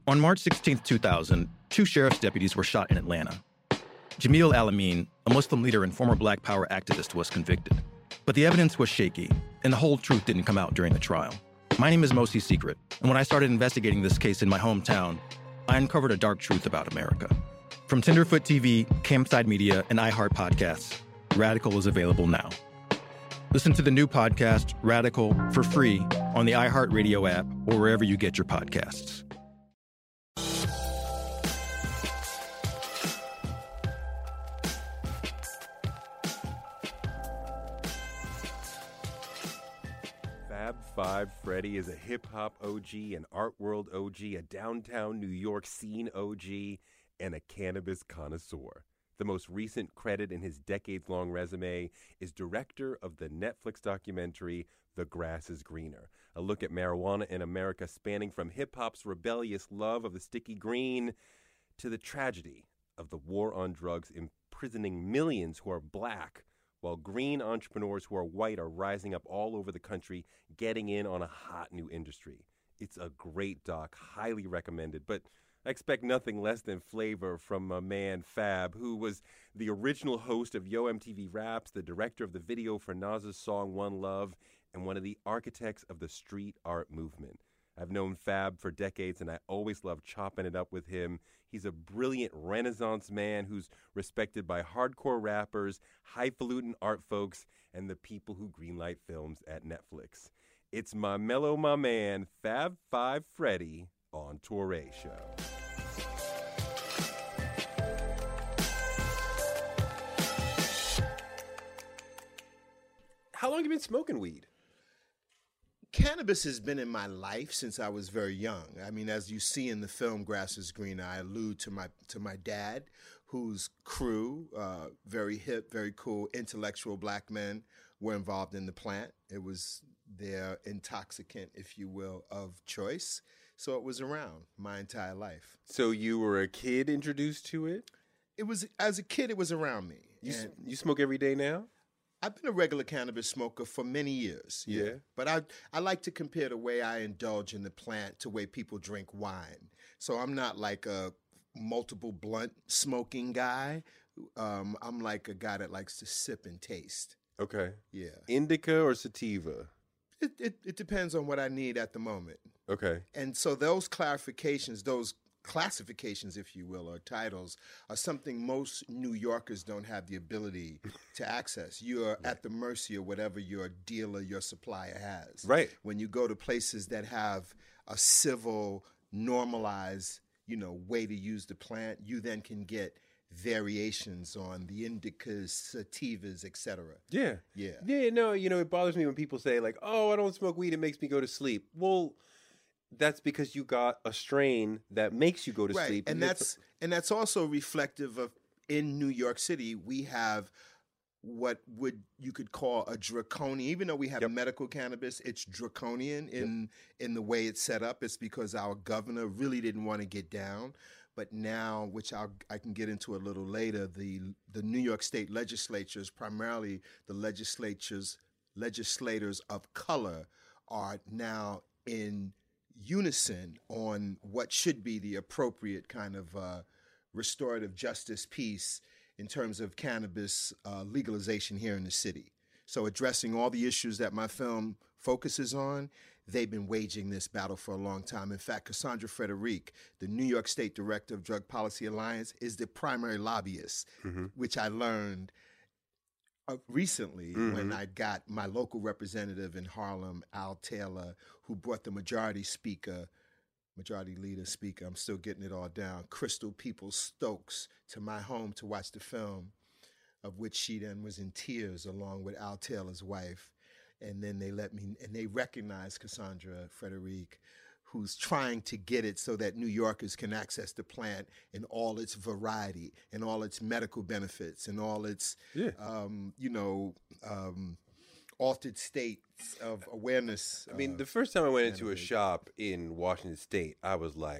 On March 16, 2000, two sheriff's deputies were shot in Atlanta. Jamil Al-Amin, a Muslim leader and former Black Power activist, was convicted. But the evidence was shaky, and the whole truth didn't come out during the trial. My name is Mosi Secret, and when I started investigating this case in my hometown, I uncovered a dark truth about America. From Tenderfoot TV, Campside Media, and iHeart Podcasts, Radical is available now. Listen to the new podcast, Radical, for free on the iHeartRadio app or wherever you get your podcasts. Fab Five Freddy is a hip-hop OG, an art world OG, a downtown New York scene OG, and a cannabis connoisseur. The most recent credit in his decades-long resume is director of the Netflix documentary The Grass is Greener, a look at marijuana in America spanning from hip-hop's rebellious love of the sticky green to the tragedy of the war on drugs imprisoning millions who are black, while green entrepreneurs who are white are rising up all over the country, getting in on a hot new industry. It's a great doc, highly recommended, but I expect nothing less than flavor from my man Fab, who was the original host of Yo MTV Raps, the director of the video for Nas's song One Love, and one of the architects of the street art movement. I've known Fab for decades, and I always love chopping it up with him. He's a brilliant Renaissance man who's respected by hardcore rappers, highfalutin art folks, and the people who greenlight films at Netflix. It's my man, Fab Five Freddy, on Touré Show. How long have you been smoking weed? Cannabis has been in my life since I was very young. I mean, as you see in the film Grass is Greener, I allude to my dad, whose crew, very hip, very cool, intellectual black men, were involved in the plant. It was their intoxicant, if you will, of choice. So it was around my entire life. So you were a kid introduced to it? It was, as a kid, it was around me. You smoke every day now? I've been a regular cannabis smoker for many years. Yeah. But I like to compare the way I indulge in the plant to the way people drink wine. So I'm not like a multiple blunt smoking guy. I'm like a guy that likes to sip and taste. Okay. Yeah. Indica or sativa? It depends on what I need at the moment. Okay. And so those clarifications, those classifications, if you will, or titles, are something most New Yorkers don't have the ability to access. You are at the mercy of whatever your dealer, your supplier has. Right. When you go to places that have a civil, normalized, way to use the plant, you then can get variations on the indicas, sativas, etc. Yeah. Yeah. Yeah, no, it bothers me when people say like, "Oh, I don't smoke weed, it makes me go to sleep." Well, that's because you got a strain that makes you go to sleep. And that's also reflective of, in New York City, we have what you could call a draconian, even though we have medical cannabis, it's draconian in the way it's set up. It's because our governor really didn't want to get down. But now, which I can get into a little later, the New York State legislatures, primarily the legislators of color, are now in unison on what should be the appropriate kind of restorative justice piece in terms of cannabis legalization here in the city. So addressing all the issues that my film focuses on, they've been waging this battle for a long time. In fact, Cassandra Frederique, the New York State Director of Drug Policy Alliance, is the primary lobbyist, which I learned recently when I got my local representative in Harlem, Al Taylor, who brought the majority leader speaker, I'm still getting it all down, Crystal Peoples-Stokes, to my home to watch the film, of which she then was in tears along with Al Taylor's wife. And then they recognized Cassandra Frederique, who's trying to get it so that New Yorkers can access the plant in all its variety and all its medical benefits and all its, altered states of awareness. I mean, the first time I went into a shop in Washington State, I was like,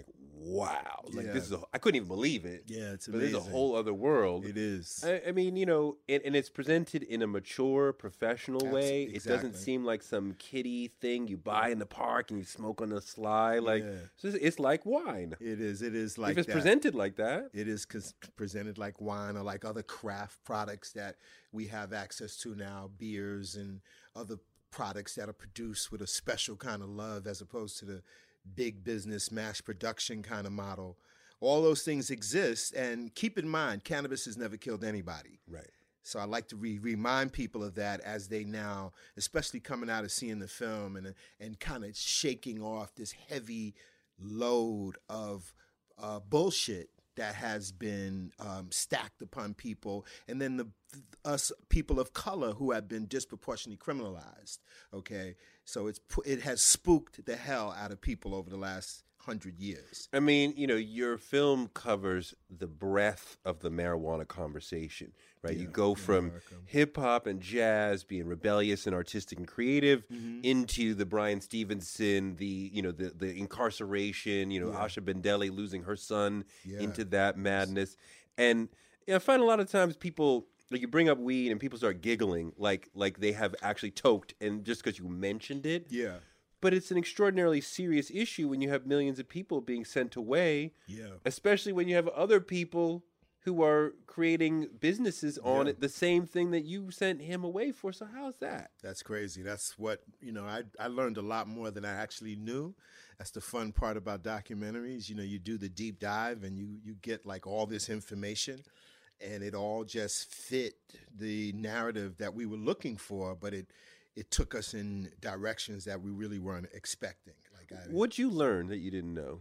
wow, like Yeah. I couldn't even believe it. Yeah, it's But amazing. there's a whole other world. It is. I mean, you know, and it's presented in a mature, professional way. It doesn't Exactly. seem like some kiddie thing you buy in the park and you smoke on the sly. Like, Yeah. it's like wine. It is. It is like if it's that. presented like that. It is presented like wine or like other craft products that we have access to now, beers and other products that are produced with a special kind of love as opposed to the big business mass production kind of model. All those things exist. And keep in mind, cannabis has never killed anybody. Right. So I like to remind people of that as they now, especially coming out of seeing the film and kind of shaking off this heavy load of bullshit that has been stacked upon people, and then us people of color who have been disproportionately criminalized. Okay, so it has spooked the hell out of people over the last 100 years. I mean, you know, your film covers the breadth of the marijuana conversation, right? You go from hip hop and jazz being rebellious and artistic and creative into the Bryan Stevenson, the incarceration, Asha Bendele losing her son into that madness. And I find a lot of times people, like, you bring up weed and people start giggling like they have actually toked, and just because you mentioned it. Yeah. But it's an extraordinarily serious issue when you have millions of people being sent away, especially when you have other people who are creating businesses on it, the same thing that you sent him away for. So how's that? That's crazy. That's what, I learned a lot more than I actually knew. That's the fun part about documentaries. You do the deep dive and you get like all this information, and it all just fit the narrative that we were looking for, but it took us in directions that we really weren't expecting. What'd you learn that you didn't know?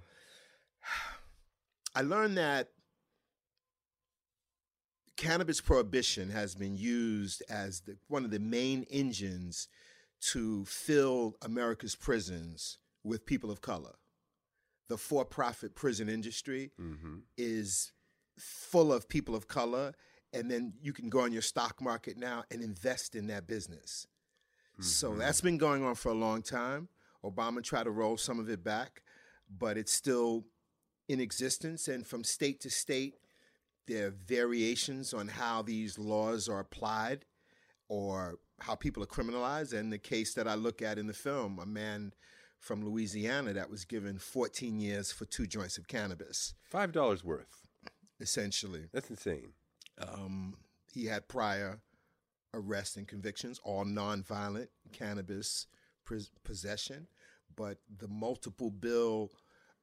I learned that cannabis prohibition has been used as one of the main engines to fill America's prisons with people of color. The for-profit prison industry is full of people of color, and then you can go on your stock market now and invest in that business. So that's been going on for a long time. Obama tried to roll some of it back, but it's still in existence. And from state to state, there are variations on how these laws are applied or how people are criminalized. And the case that I look at in the film, a man from Louisiana that was given 14 years for 2 joints of cannabis. $5 worth. Essentially. That's insane. He had prior arrests and convictions, all nonviolent cannabis possession, but the multiple bill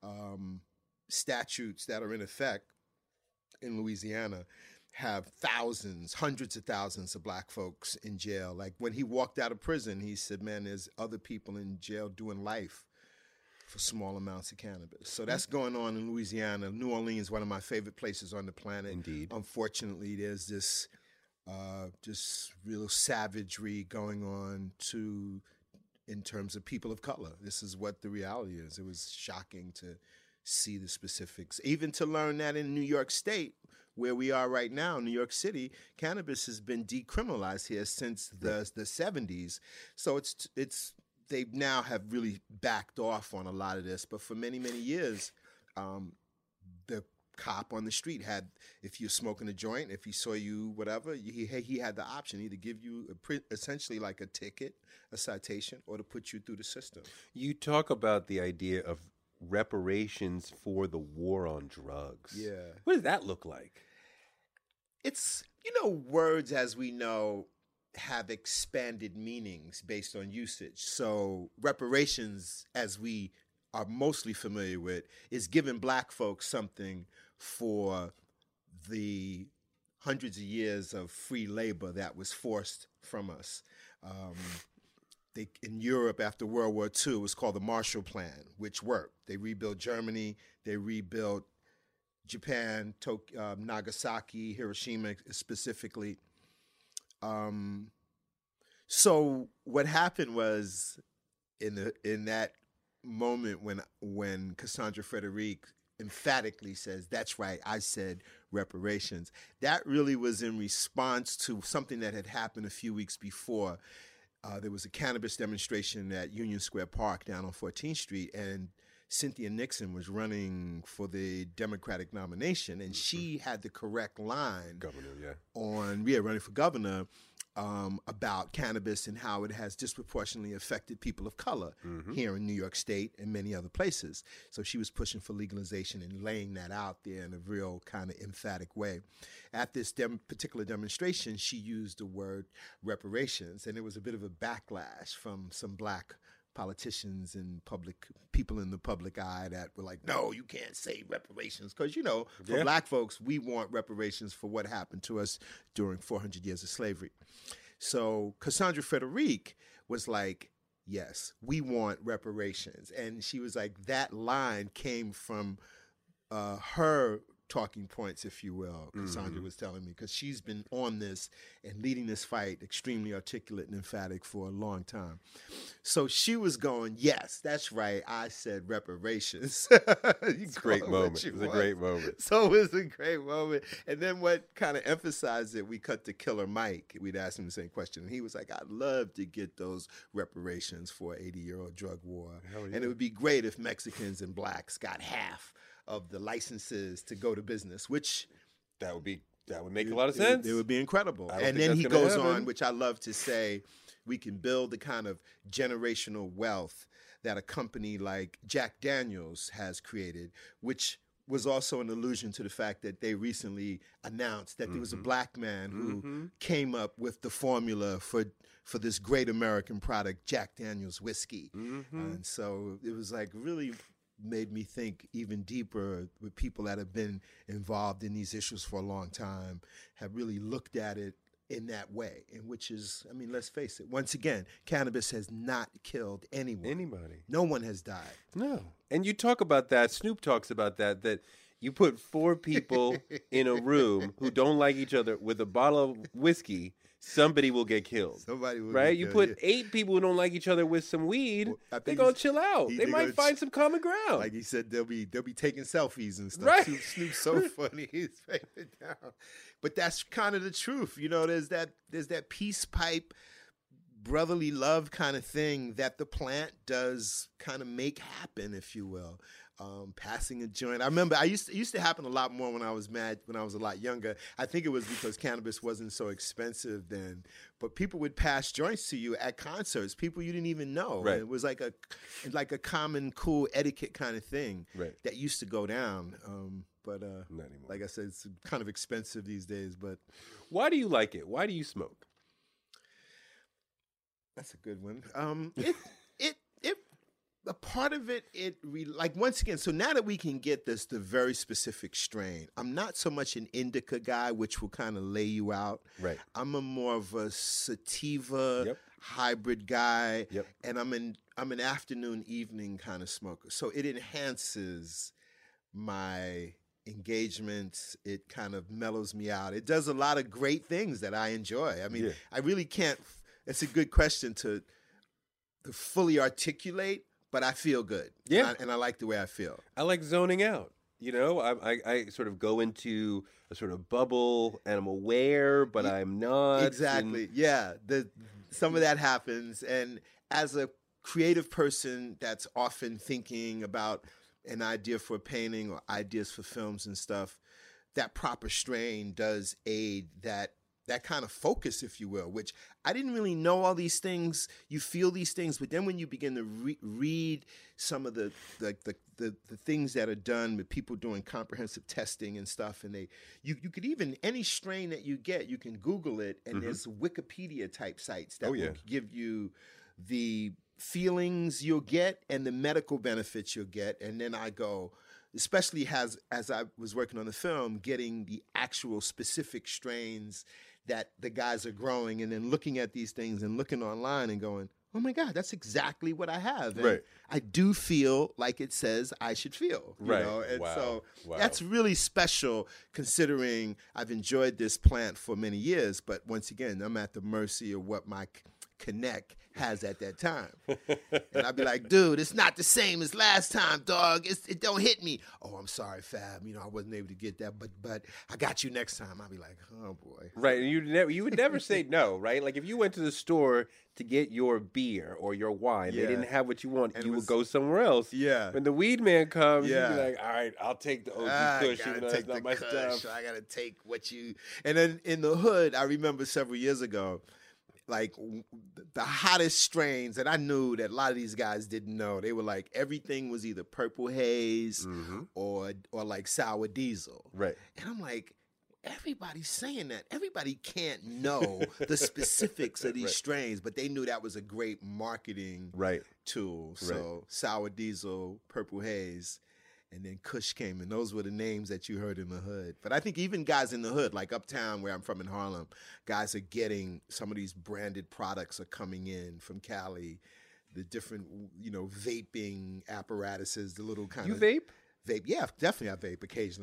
statutes that are in effect in Louisiana have thousands, hundreds of thousands of black folks in jail. Like when he walked out of prison, he said, man, there's other people in jail doing life for small amounts of cannabis. So that's going on in Louisiana. New Orleans, one of my favorite places on the planet. Indeed. Unfortunately, there's this just real savagery going on in terms of people of color. This is what the reality is. It was shocking to see the specifics, even to learn that in New York State, where we are right now, New York City, cannabis has been decriminalized here since the 70s. So they now have really backed off on a lot of this. But for many, many years, the cop on the street had, if you're smoking a joint, if he saw you, whatever, he had the option either give you essentially like a ticket, a citation, or to put you through the system. You talk about the idea of reparations for the war on drugs. Yeah. What does that look like? It's, words, as we know, have expanded meanings based on usage. So reparations, as we are mostly familiar with, is giving black folks something for the hundreds of years of free labor that was forced from us. In Europe after World War II, it was called the Marshall Plan, which worked. They rebuilt Germany, they rebuilt Japan, Nagasaki, Hiroshima specifically. So what happened was in that moment when Cassandra Frederique emphatically says, that's right, I said reparations, that really was in response to something that had happened a few weeks before. There was a cannabis demonstration at Union Square Park down on 14th Street, and Cynthia Nixon was running for the Democratic nomination, and she had the correct line running for governor about cannabis and how it has disproportionately affected people of color here in New York State and many other places. So she was pushing for legalization and laying that out there in a real kind of emphatic way. At this particular demonstration, she used the word reparations, and it was a bit of a backlash from some black politicians and people in the public eye that were like, no, you can't say reparations. Because, for black folks, we want reparations for what happened to us during 400 years of slavery. So Cassandra Frederique was like, yes, we want reparations. And she was like, that line came from her talking points, if you will, Cassandra was telling me, because she's been on this and leading this fight, extremely articulate and emphatic for a long time. So she was going, yes, that's right, I said reparations. It's a great moment. It was a great moment. So it was a great moment. And then what kind of emphasized it, we cut to Killer Mike. We'd asked him the same question, and he was like, I'd love to get those reparations for an 80-year-old drug war. And it would be great if Mexicans and blacks got half of the licenses to go to business, which that would make a lot of sense. It would be incredible. And then he goes on, which I love to say, we can build the kind of generational wealth that a company like Jack Daniels has created, which was also an allusion to the fact that they recently announced that there was a black man who came up with the formula for this great American product, Jack Daniels whiskey. And so it was like really made me think even deeper with people that have been involved in these issues for a long time, have really looked at it in that way, and which is, I mean, let's face it, once again, cannabis has not killed anyone. Anybody. No one has died. No. And you talk about that, Snoop talks about that you put 4 people in a room who don't like each other with a bottle of whiskey, somebody will get killed. Somebody will right? get You killed, put 8 people who don't like each other with some weed, they're going to chill out. They might find some common ground. Like he said, they'll be taking selfies and stuff. Right. Snoop's so funny. He's paying it down. But that's kind of the truth. There's that peace pipe, brotherly love kind of thing that the plant does kind of make happen, if you will. Passing a joint. I remember it used to happen a lot more when I was a lot younger. I think it was because cannabis wasn't so expensive then. But people would pass joints to you at concerts, people you didn't even know. Right. And it was like a common, cool etiquette kind of thing that used to go down. But not anymore. Like I said, it's kind of expensive these days. But why do you like it? Why do you smoke? That's a good one. A part of it, like once again, so now that we can get the very specific strain, I'm not so much an indica guy, which will kind of lay you out. Right. I'm more of a sativa hybrid guy, and I'm an afternoon, evening kind of smoker. So it enhances my engagement. It kind of mellows me out. It does a lot of great things that I enjoy. I mean, I really can't. It's a good question to fully articulate. But I feel good. Yeah. And I like the way I feel. I like zoning out. I sort of go into a sort of bubble and I'm aware, but I'm not. Exactly. Yeah. Some of that happens. And as a creative person that's often thinking about an idea for a painting or ideas for films and stuff, that proper strain does aid that kind of focus, if you will, which I didn't really know all these things. You feel these things, but then when you begin to read some of the things that are done with people doing comprehensive testing and stuff, and you could even, any strain that you get, you can Google it, and there's Wikipedia type sites that will give you the feelings you'll get and the medical benefits you'll get. And then I go, especially as I was working on the film, getting the actual specific strains that the guys are growing, and then looking at these things and looking online and going, oh my God, that's exactly what I have. And I do feel like it says I should feel. You know? And so that's really special, considering I've enjoyed this plant for many years, but once again, I'm at the mercy of what my Connect has at that time. And I'd be like, dude, it's not the same as last time, dog. It don't hit me. Oh, I'm sorry, Fab. I wasn't able to get that, but I got you next time. I'd be like, oh boy. Right, and you would never say no, right? Like if you went to the store to get your beer or your wine, they didn't have what you want, and you would go somewhere else. Yeah. When the weed man comes, you'd be like, all right, I'll take the OG Kush, even though that's not my stuff. I gotta take what you. And then in the hood, I remember several years ago, like the hottest strains that I knew that a lot of these guys didn't know. They were like, everything was either Purple Haze or like Sour Diesel. Right. And I'm like, everybody's saying that. Everybody can't know the specifics of these strains, but they knew that was a great marketing tool. So Sour Diesel, Purple Haze, and then Kush came, and those were the names that you heard in the hood. But I think even guys in the hood, like uptown where I'm from in Harlem, guys are getting some of these branded products are coming in from Cali. The different, vaping apparatuses, the little kind of... You vape? Vape, yeah, definitely I vape occasionally.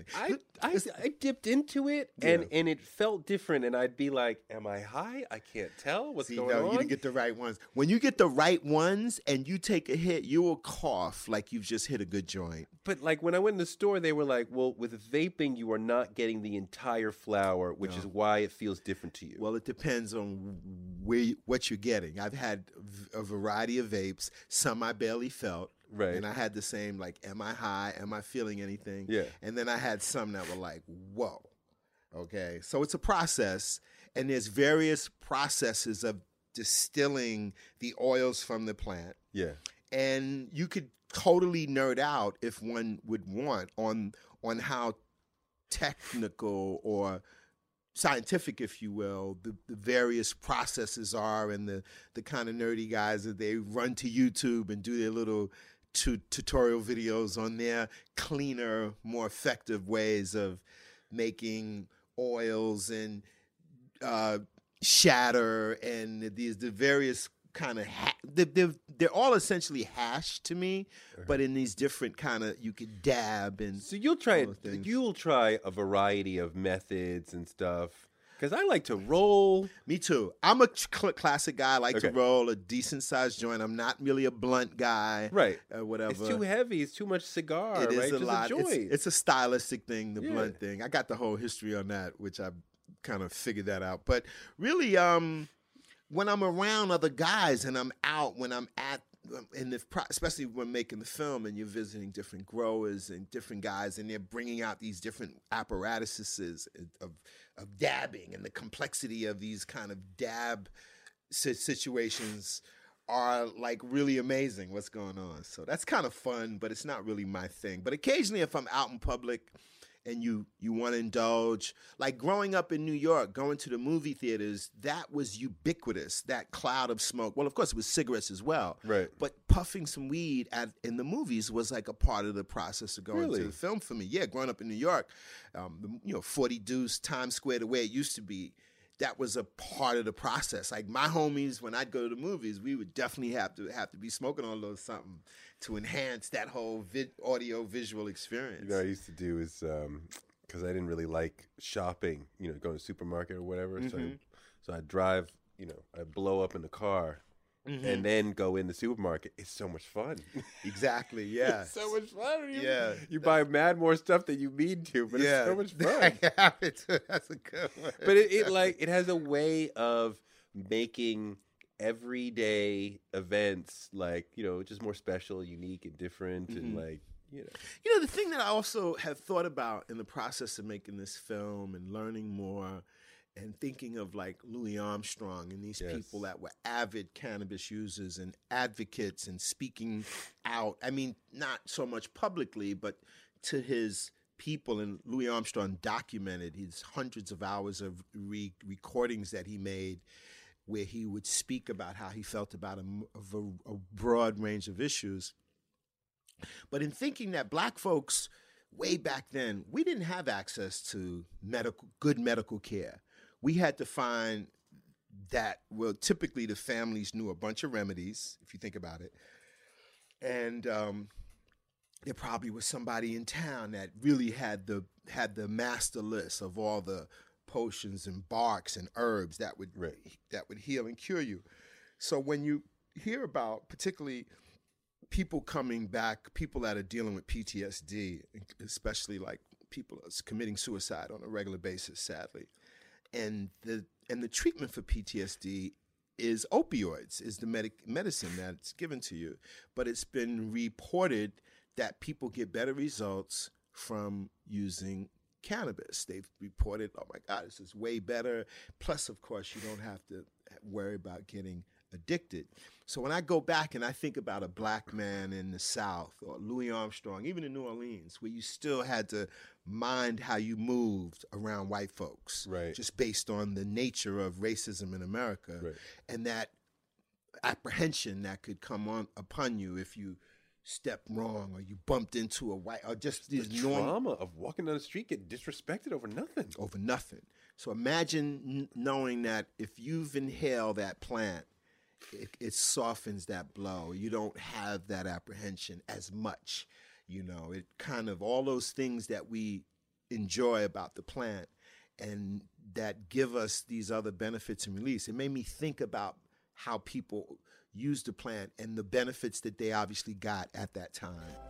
I dipped into it, and it felt different, and I'd be like, am I high? I can't tell what's going on. You didn't get the right ones. When you get the right ones and you take a hit, you will cough like you've just hit a good joint. But like when I went in the store, they were like, well, with vaping, you are not getting the entire flower, which is why it feels different to you. Well, it depends on what you're getting. I've had a variety of vapes. Some I barely felt. Right. And I had the same, like, am I high? Am I feeling anything? Yeah. And then I had some that were like, whoa. Okay. So it's a process, and there's various processes of distilling the oils from the plant. Yeah. And you could totally nerd out if one would want on how technical or scientific, if you will, the various processes are, and the kind of nerdy guys that they run to YouTube and do their little tutorial videos on their cleaner, more effective ways of making oils and shatter and the various kind of they're all essentially hash to me, but in these different kind of, you could dab and so you'll try a variety of methods and stuff. Because I like to roll. Me too. I'm a classic guy. I like to roll a decent-sized joint. I'm not really a blunt guy. Right. Whatever. It's too heavy. It's too much cigar. It is a lot. It's a stylistic thing, the blunt thing. I got the whole history on that, which I kind of figured that out. But really, when I'm around other guys and I'm out, when I'm at, especially when making the film and you're visiting different growers and different guys, and they're bringing out these different apparatuses of dabbing, and the complexity of these kind of dab situations are like really amazing what's going on. So that's kind of fun, but it's not really my thing. But occasionally if I'm out in public and you want to indulge, like growing up in New York, going to the movie theaters, that was ubiquitous, that cloud of smoke. Well, of course, it was cigarettes as well. Right. But puffing some weed in the movies was like a part of the process of going to the film for me. Yeah, growing up in New York, 40 Deuce, Times Square, the way it used to be, that was a part of the process. Like my homies, when I'd go to the movies, we would definitely have to be smoking on a little something to enhance that whole audio visual experience. You know what I used to do is, because I didn't really like shopping, going to the supermarket or whatever. Mm-hmm. So I'd drive, I'd blow up in the car. Mm-hmm. And then go in the supermarket. It's so much fun. Exactly, yeah. It's so much fun. You that's buy mad more stuff than you mean to, but it's so much fun. That's a good one. But it has a way of making everyday events just more special, unique, and different, mm-hmm. and the thing that I also have thought about in the process of making this film and learning more. And thinking of like Louis Armstrong and these people that were avid cannabis users and advocates and speaking out. I mean, not so much publicly, but to his people. And Louis Armstrong documented his hundreds of hours of recordings that he made where he would speak about how he felt about a broad range of issues. But in thinking that black folks, way back then, we didn't have access to good medical care. We had to find that, well, typically the families knew a bunch of remedies, if you think about it. And there probably was somebody in town that really had the master list of all the potions and barks and herbs that would heal and cure you. So when you hear about particularly people coming back, people that are dealing with PTSD, especially like people that's committing suicide on a regular basis, sadly, and the treatment for PTSD is opioids, is the medicine that's given to you. But it's been reported that people get better results from using cannabis. They've reported, oh my God, this is way better. Plus, of course, you don't have to worry about getting addicted. So when I go back and I think about a black man in the South, or Louis Armstrong, even in New Orleans, where you still had to mind how you moved around white folks, right, just based on the nature of racism in America, right, and that apprehension that could come on upon you if you stepped wrong or you bumped into a white, or just these the trauma of walking down the street, getting disrespected over nothing. Over nothing. So imagine knowing that if you've inhaled that plant, it softens that blow. You don't have that apprehension as much. You know, it kind of, all those things that we enjoy about the plant and that give us these other benefits and release. It made me think about how people use the plant and the benefits that they obviously got at that time.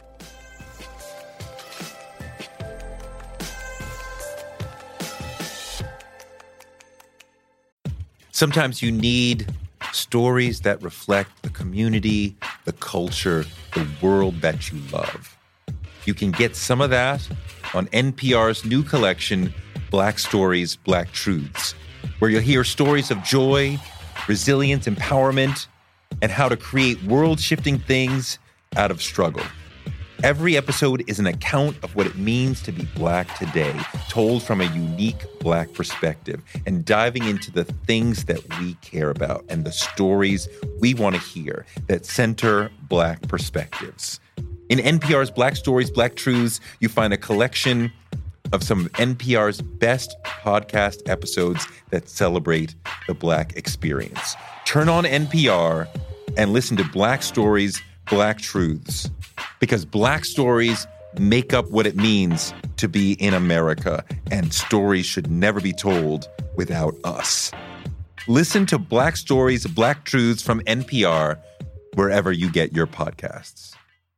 Sometimes you need stories that reflect the community, the culture, the world that you love. You can get some of that on NPR's new collection, Black Stories, Black Truths, where you'll hear stories of joy, resilience, empowerment, and how to create world-shifting things out of struggle. Every episode is an account of what it means to be Black today, told from a unique Black perspective, and diving into the things that we care about and the stories we want to hear that center Black perspectives. In NPR's Black Stories, Black Truths, you find a collection of some of NPR's best podcast episodes that celebrate the Black experience. Turn on NPR and listen to Black Stories, Black Truths, because Black stories make up what it means to be in America, and stories should never be told without us. Listen to Black Stories, Black Truths from NPR wherever you get your podcasts.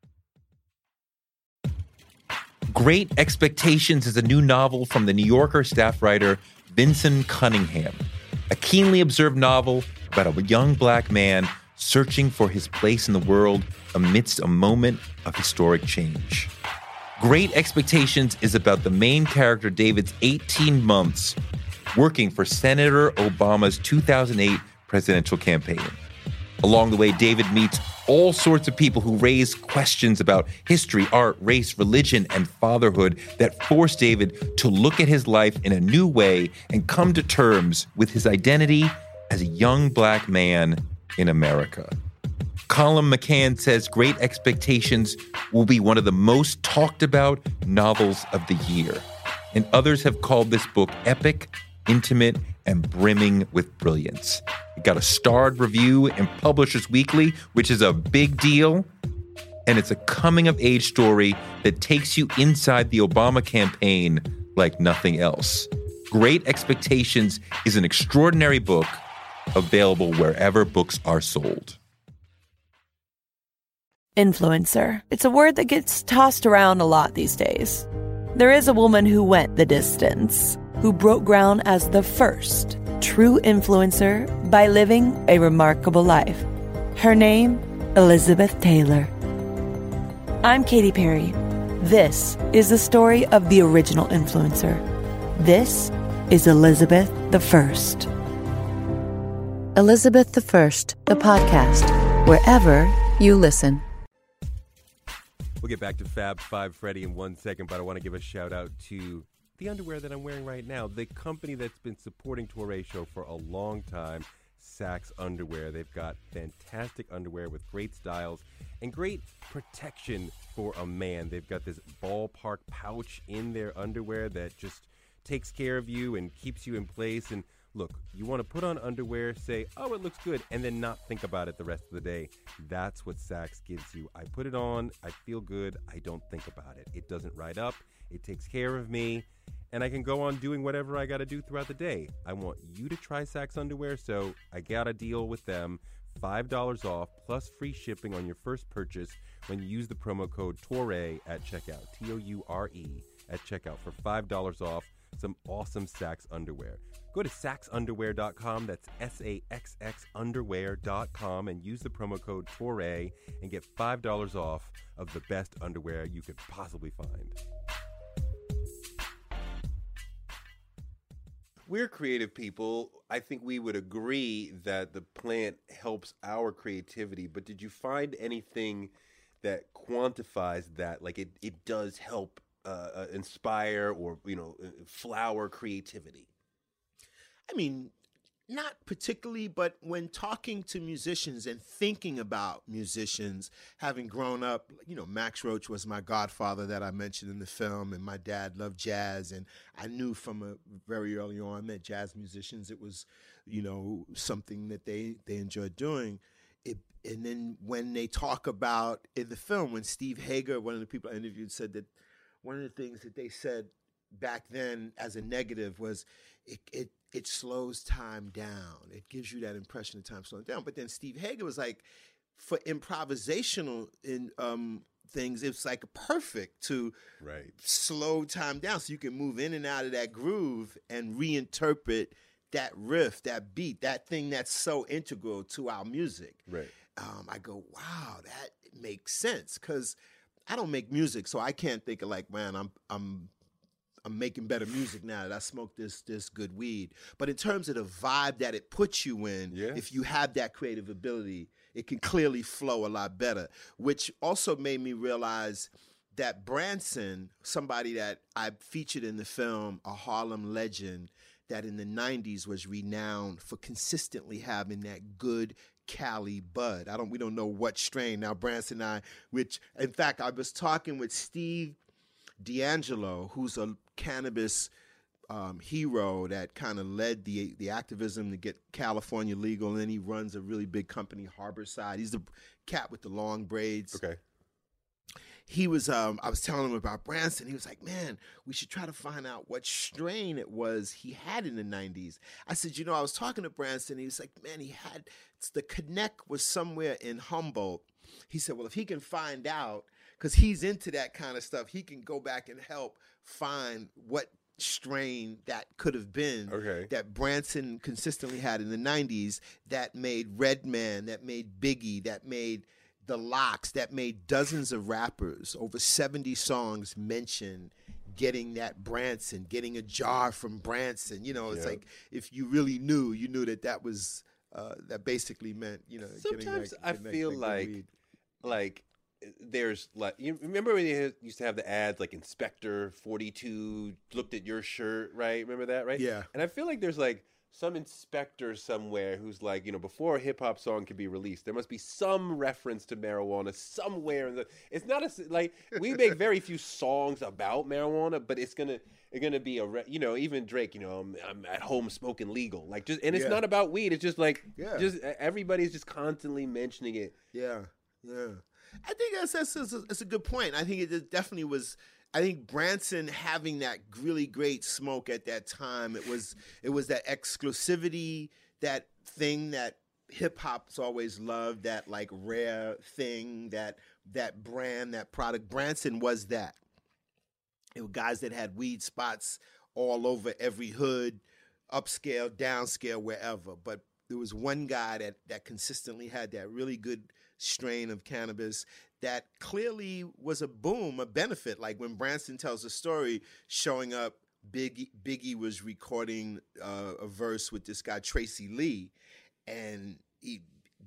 Great Expectations is a new novel from the New Yorker staff writer Vinson Cunningham, a keenly observed novel about a young Black man searching for his place in the world amidst a moment of historic change. Great Expectations is about the main character David's 18 months working for Senator Obama's 2008 presidential campaign. Along the way, David meets all sorts of people who raise questions about history, art, race, religion, and fatherhood that force David to look at his life in a new way and come to terms with his identity as a young Black man in America. Colin McCann says Great Expectations will be one of the most talked about novels of the year, and others have called this book epic, intimate, and brimming with brilliance. It got a starred review in Publishers Weekly, which is a big deal, and it's a coming-of-age story that takes you inside the Obama campaign like nothing else. Great Expectations is an extraordinary book, available wherever books are sold. Influencer. It's a word that gets tossed around a lot these days. There is a woman who went the distance, who broke ground as the first true influencer by living a remarkable life. Her name, Elizabeth Taylor. I'm Katy Perry. This is the story of the original influencer. This is Elizabeth the First. Elizabeth the First, the podcast, wherever you listen. We'll get back to Fab Five Freddy in 1 second, but I want to give a shout out to the underwear that I'm wearing right now. The company that's been supporting Touré Show for a long time, Saks Underwear. They've got fantastic underwear with great styles and great protection for a man. They've got this ballpark pouch in their underwear that just takes care of you and keeps you in place. And look, you want to put on underwear, say, oh, it looks good, and then not think about it the rest of the day. That's what Saks gives you. I put it on, I feel good, I don't think about it. It doesn't ride up, it takes care of me, and I can go on doing whatever I got to do throughout the day. I want you to try Saks underwear, so I got a deal with them. $5 off plus free shipping on your first purchase when you use the promo code TOURE at checkout, TOURE at checkout for $5 off some awesome Saxx underwear. Go to saxxunderwear.com, that's SAXX underwear.com, and use the promo code TOURE and get $5 off of the best underwear you could possibly find. We're creative people. I think we would agree that the plant helps our creativity, but did you find anything that quantifies that? Like it does help inspire or, flower creativity? I mean, not particularly, but when talking to musicians and thinking about musicians, having grown up, Max Roach was my godfather that I mentioned in the film, and my dad loved jazz, and I knew from a very early on that jazz musicians, it was, something that they enjoyed doing. And then when they talk about in the film, when Steve Hager, one of the people I interviewed, said that one of the things that they said back then as a negative was it slows time down. It gives you that impression of time slowing down. But then Steve Hager was like, for improvisational things, it's like perfect to slow time down so you can move in and out of that groove and reinterpret that riff, that beat, that thing that's so integral to our music. Right. I go, wow, that makes sense, because I don't make music, so I can't think of like, man, I'm making better music now that I smoke this good weed. But in terms of the vibe that it puts you in, if you have that creative ability, it can clearly flow a lot better, which also made me realize that Branson, somebody that I featured in the film, a Harlem legend that in the 90s was renowned for consistently having that good Cali bud. We don't know what strain. Now, Branson and I, which, in fact, I was talking with Steve D'Angelo, who's a cannabis hero that kind of led the activism to get California legal, and then he runs a really big company, Harborside. He's the cat with the long braids. Okay. He was, I was telling him about Branson. He was like, man, we should try to find out what strain it was he had in the 90s. I said, I was talking to Branson. He was like, man, the connect was somewhere in Humboldt. He said, well, if he can find out, because he's into that kind of stuff, he can go back and help find what strain that could have been that Branson consistently had in the 90s that made Redman, that made Biggie, that made The Lox, that made dozens of rappers, over 70 songs mention getting that Branson, getting a jar from Branson. It's like, if you really knew, you knew that was, that basically meant, sometimes I feel like there's like, you remember when you used to have the ads like Inspector 42 looked at your shirt, right? Remember that, right? Yeah. And I feel like there's like some inspector somewhere who's like, before a hip hop song can be released, there must be some reference to marijuana somewhere. It's not like we make very few songs about marijuana, but it's gonna be even Drake, I'm at home smoking legal, like just, and it's not about weed. It's just like, just everybody's just constantly mentioning it. Yeah. I think that's a good point. I think it definitely was. I think Branson having that really great smoke at that time, it was that exclusivity, that thing that hip hop's always loved, that like rare thing, that brand, that product. Branson was that. It were guys that had weed spots all over every hood, upscale, downscale, wherever. But there was one guy that consistently had that really good strain of cannabis that clearly was a boom, a benefit. Like when Branson tells a story showing up, Biggie was recording a verse with this guy, Tracy Lee, and he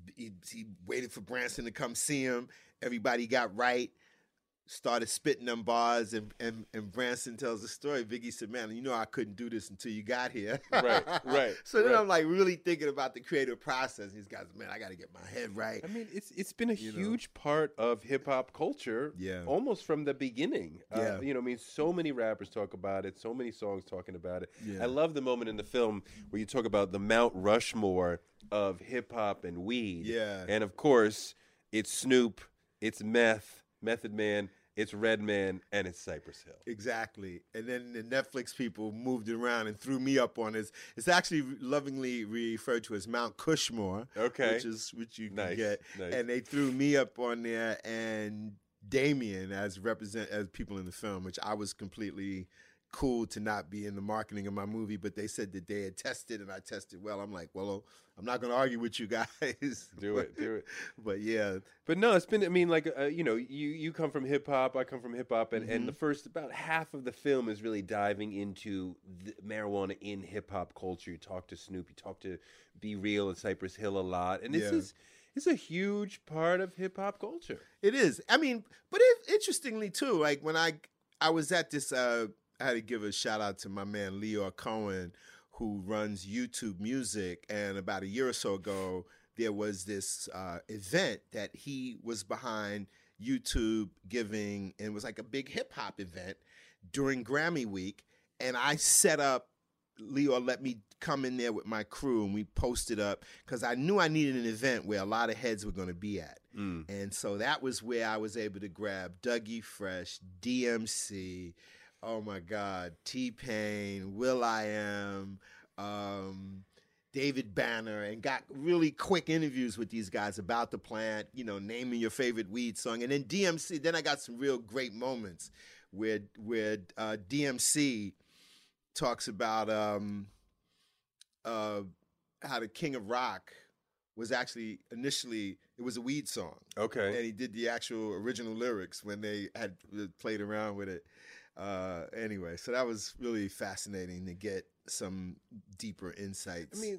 waited for Branson to come see him. Everybody got right, started spitting them bars, and Branson tells the story. Biggie said, man, I couldn't do this until you got here. Right. So then I'm like really thinking about the creative process. These guys, man, I got to get my head right. I mean, it's been a huge part of hip hop culture, almost from the beginning. So many rappers talk about it, so many songs talking about it. I love the moment in the film where you talk about the Mount Rushmore of hip hop and weed. Yeah. And of course, it's Snoop, it's Method Man, it's Redman, and it's Cypress Hill. Exactly. And then the Netflix people moved it around and threw me up on this. It's actually lovingly referred to as Mount Cushmore. Okay. Which you can Nice, get. nice. And they threw me up on there and Damien as people in the film, which I was completely cool to not be in the marketing of my movie, but they said that they had tested and I tested well. I'm like, well, I'm not going to argue with you guys. Do it. But yeah. But no, it's been, I mean, like, you come from hip hop, I come from hip hop, and the first, about half of the film is really diving into the marijuana in hip hop culture. You talk to Snoop, you talk to Be Real and Cypress Hill a lot. And it's a huge part of hip hop culture. It is. I mean, but interestingly too, like when I was at this, I had to give a shout out to my man Leor Cohen, who runs YouTube Music. And about a year or so ago, there was this event that he was behind YouTube giving, and it was like a big hip hop event during Grammy Week. And I set up, Leor let me come in there with my crew, and we posted up because I knew I needed an event where a lot of heads were going to be at. And so that was where I was able to grab Dougie Fresh, DMC, oh my God, T-Pain, Will.i.am, David Banner, and got really quick interviews with these guys about the plant, naming your favorite weed song. And then DMC, then I got some real great moments where DMC talks about how the King of Rock was actually initially, it was a weed song. Okay. And he did the actual original lyrics when they had played around with it. Anyway, so that was really fascinating to get some deeper insights. I mean,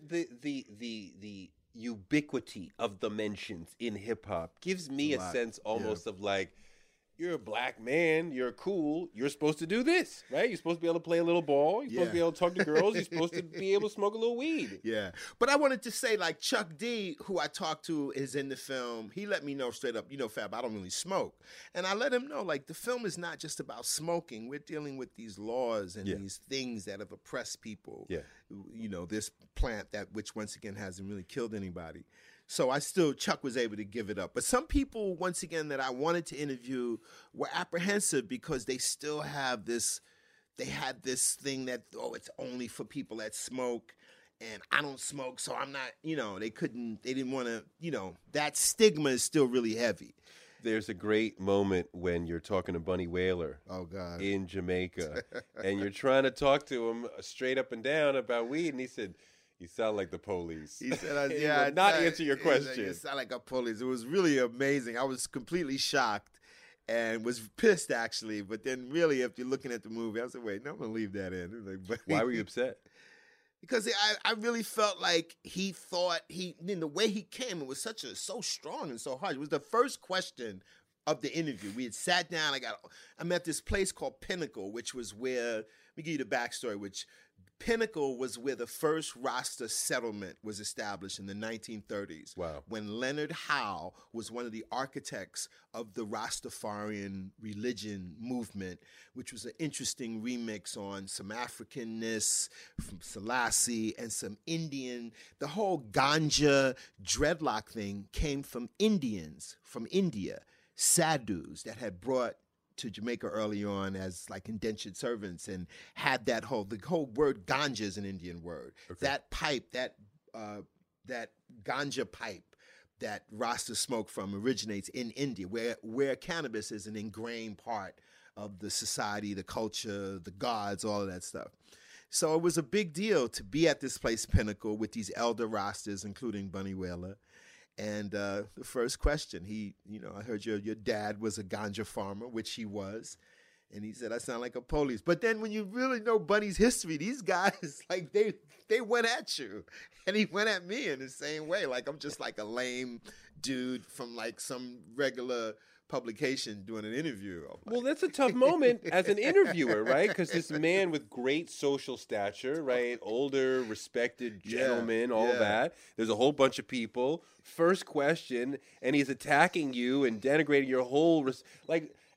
the ubiquity of the mentions in hip hop gives me a sense almost of like, you're a black man, you're cool, you're supposed to do this, right? You're supposed to be able to play a little ball, you're supposed to be able to talk to girls, you're supposed to be able to smoke a little weed. Yeah. But I wanted to say, like, Chuck D, who I talked to, is in the film. He let me know straight up, Fab, I don't really smoke. And I let him know, like, the film is not just about smoking. We're dealing with these laws and these things that have oppressed people. Yeah. This plant which once again hasn't really killed anybody. So Chuck was able to give it up. But some people, once again, that I wanted to interview were apprehensive because they still have they had this thing that, it's only for people that smoke, and I don't smoke, so I'm not, they didn't want to, that stigma is still really heavy. There's a great moment when you're talking to Bunny Wailer in Jamaica, and you're trying to talk to him straight up and down about weed, and he said, "You sound like the police." He said, answer your question. You sound like a police. It was really amazing. I was completely shocked and was pissed, actually. But then really, if you're looking at the movie, I said, wait, no, I'm going to leave that in. Why were you upset? Because I really felt like he thought the way he came, it was so strong and so hard. It was the first question of the interview. We had sat down. I'm at this place called Pinnacle, which was where, let me give you the backstory, which Pinnacle was where the first Rasta settlement was established in the 1930s. Wow. When Leonard Howe was one of the architects of the Rastafarian religion movement, which was an interesting remix on some Africanness from Selassie and some Indian. The whole ganja dreadlock thing came from Indians from India, sadhus that had brought to Jamaica early on as like indentured servants and had the whole word ganja is an Indian word. Okay. That pipe, that ganja pipe that Rasta smoke from originates in India, where cannabis is an ingrained part of the society, the culture, the gods, all of that stuff. So it was a big deal to be at this place, Pinnacle, with these elder Rastas, including Bunny Wailer. And the first question, I heard your dad was a ganja farmer, which he was. And he said, I sound like a police. But then when you really know Bunny's history, these guys, like, they went at you. And he went at me in the same way. Like, I'm just like a lame dude from, like, some regular publication doing an interview. Well, that's a tough moment as an interviewer, right? Because this man with great social stature, right? Older, respected gentleman, all that. There's a whole bunch of people. First question, and he's attacking you and denigrating your whole...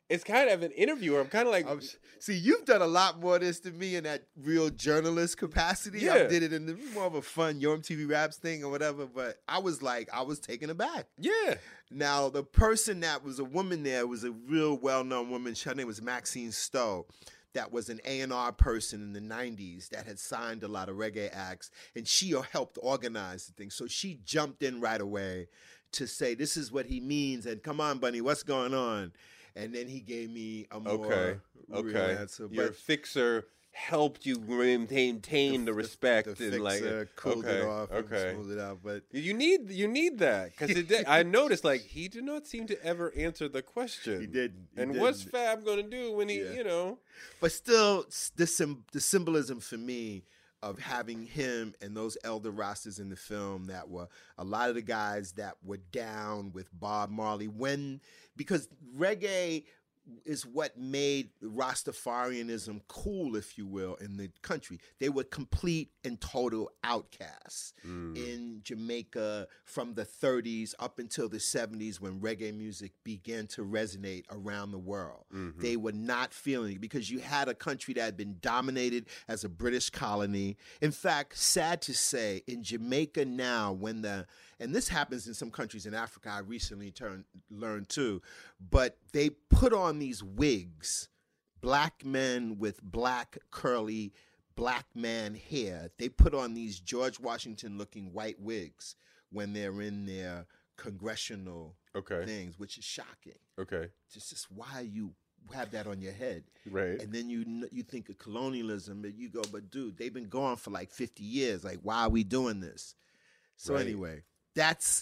it's kind of an interview. I'm kind of like, see, you've done a lot more of this than me in that real journalist capacity. Yeah. I did it in more of a fun Yo MTV Raps thing or whatever, but I was taken aback. yeah, Now, the person that was a woman there was a real well-known woman. Her name was Maxine Stowe. That was an A&R person in the 90s that had signed a lot of reggae acts, and she helped organize the thing. So she jumped in right away to say, this is what he means, and come on, Bunny, what's going on? And then he gave me a more real answer. Your fixer helped you maintain the respect The and fixer cooled it off and smoothed it out. But you need that because I noticed like he did not seem to ever answer the question. He didn't. And what's Fab going to do when he, But still, the symbolism for me of having him and those elder rosters in the film that were a lot of the guys that were down with Bob Marley because reggae is what made Rastafarianism cool, if you will, in the country. They were complete and total outcasts in Jamaica from the 30s up until the 70s when reggae music began to resonate around the world. Mm-hmm. They were not feeling it because you had a country that had been dominated as a British colony. In fact, sad to say, in Jamaica now, and this happens in some countries in Africa, I recently learned too, but they put on these wigs, black men with black curly black man hair. They put on these George Washington looking white wigs when they're in their congressional things, which is shocking. Okay. Just why you have that on your head. Right. And then you think of colonialism, and you go, but dude, they've been gone for like 50 years. Like, why are we doing this? So anyway, that's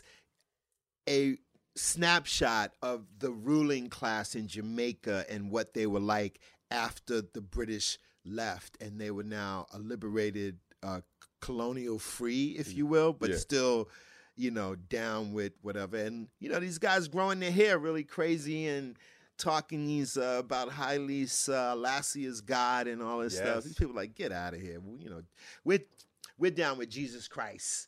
a snapshot of the ruling class in Jamaica and what they were like after the British left, and they were now a liberated, colonial free, if you will, but still, down with whatever. And these guys growing their hair really crazy and talking about Haile Selassie as God and all this stuff. These people are like, get out of here. We're down with Jesus Christ.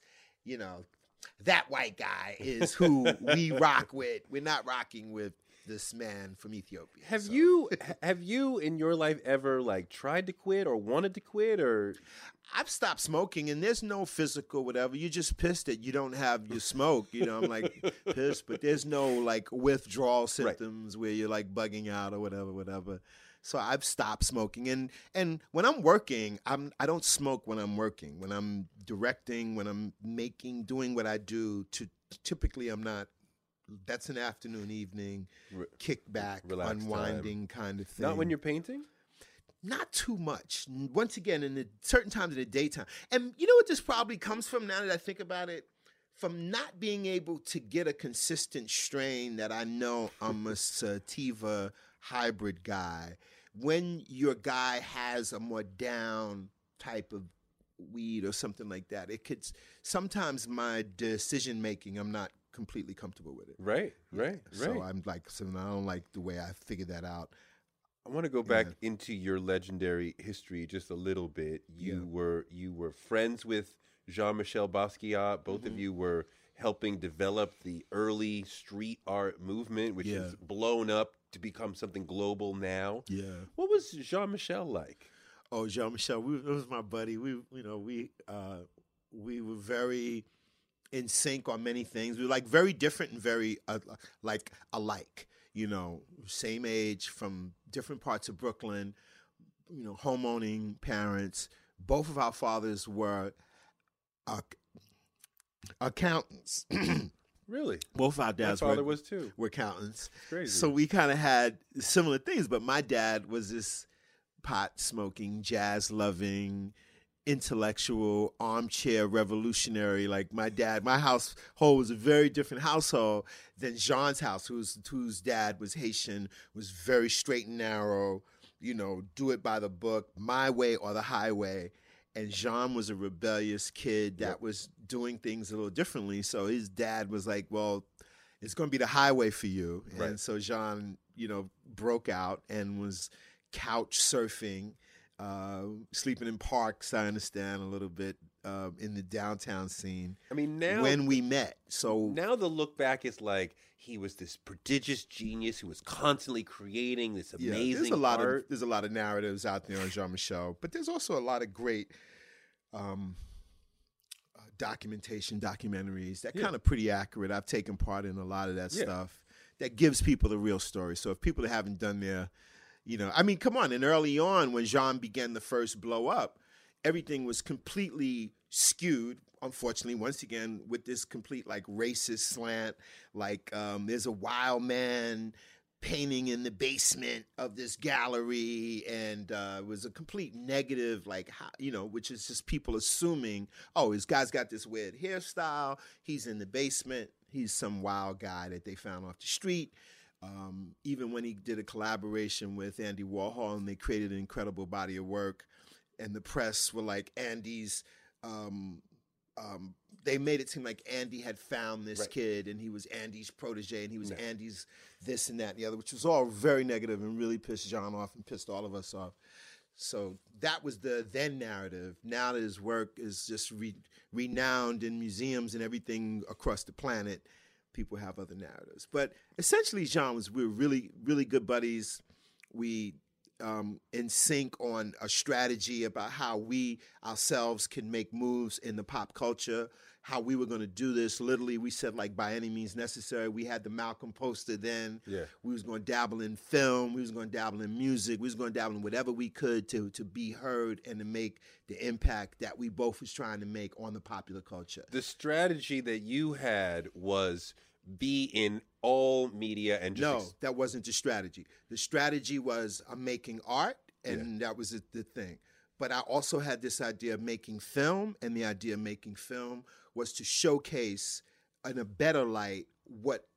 That white guy is who we rock with. We're not rocking with this man from Ethiopia. Have you in your life ever tried to quit or wanted to quit or? I've stopped smoking, and there's no physical whatever. You're just pissed that you don't have your smoke. I'm pissed, but there's no withdrawal symptoms where you're bugging out or whatever. So I've stopped smoking, and when I'm working, I don't smoke when I'm working. When I'm directing, when I'm doing what I do, typically I'm not. That's an afternoon, evening, kickback, unwinding time. Kind of thing. Not when you're painting? Not too much. Once again, in the certain times of the daytime. And you know what this probably comes from now that I think about it? From not being able to get a consistent strain that I know I'm a sativa hybrid guy. When your guy has a more down type of weed or something like that, it could sometimes my decision making, I'm not completely comfortable with it. Right. So I don't like the way I figured that out. I want to go back into your legendary history just a little bit. You were friends with Jean-Michel Basquiat. Both of you were helping develop the early street art movement, which has blown up to become something global now. Yeah. What was Jean-Michel like? Oh, Jean-Michel, it was my buddy. We were very in sync on many things. We were very different and very alike. Same age, from different parts of Brooklyn. Home-owning parents. Both of our fathers were accountants. Really? Both our dads my father was too. Were accountants. It's crazy. So we kind of had similar things, but my dad was this pot-smoking, jazz-loving, intellectual, armchair revolutionary. My dad, my household was a very different household than Jean's house, whose dad was Haitian, was very straight and narrow, do it by the book, my way or the highway. And Jean was a rebellious kid that was doing things a little differently. So his dad was like, well, it's going to be the highway for you. Right. And so Jean, broke out and was couch surfing, sleeping in parks, I understand, a little bit, in the downtown scene. I mean, now when we met. So now the look back is like he was this prodigious genius who was constantly creating this amazing art. There's a lot of narratives out there on Jean-Michel, but there's also a lot of great documentaries that kind of pretty accurate. I've taken part in a lot of that stuff that gives people the real story. So if people haven't done their, I mean, come on. And early on when Jean began to first blow up, everything was completely skewed, unfortunately, once again, with this complete like racist slant. Like there's a wild man painting in the basement of this gallery, and it was a complete negative, like, which is just people assuming, oh, this guy's got this weird hairstyle, he's in the basement, he's some wild guy that they found off the street. Even when he did a collaboration with Andy Warhol and they created an incredible body of work, and the press were like, Andy's they made it seem like Andy had found this kid and he was Andy's protege and he was Andy's this and that and the other, which was all very negative and really pissed John off and pissed all of us off. So that was the then narrative. Now that his work is just renowned in museums and everything across the planet, people have other narratives. But essentially, we were really, really good buddies. We in sync on a strategy about how we ourselves can make moves in the pop culture, how we were going to do this. Literally, we said, like, by any means necessary. We had the Malcolm poster then. Yeah. We was going to dabble in film. We was going to dabble in music. We was going to dabble in whatever we could to be heard and to make the impact that we both was trying to make on the popular culture. The strategy that you had was be in all media and just... No, that wasn't the strategy. The strategy was I'm making art, and that was the thing. But I also had this idea of making film, and the idea of making film was to showcase in a better light what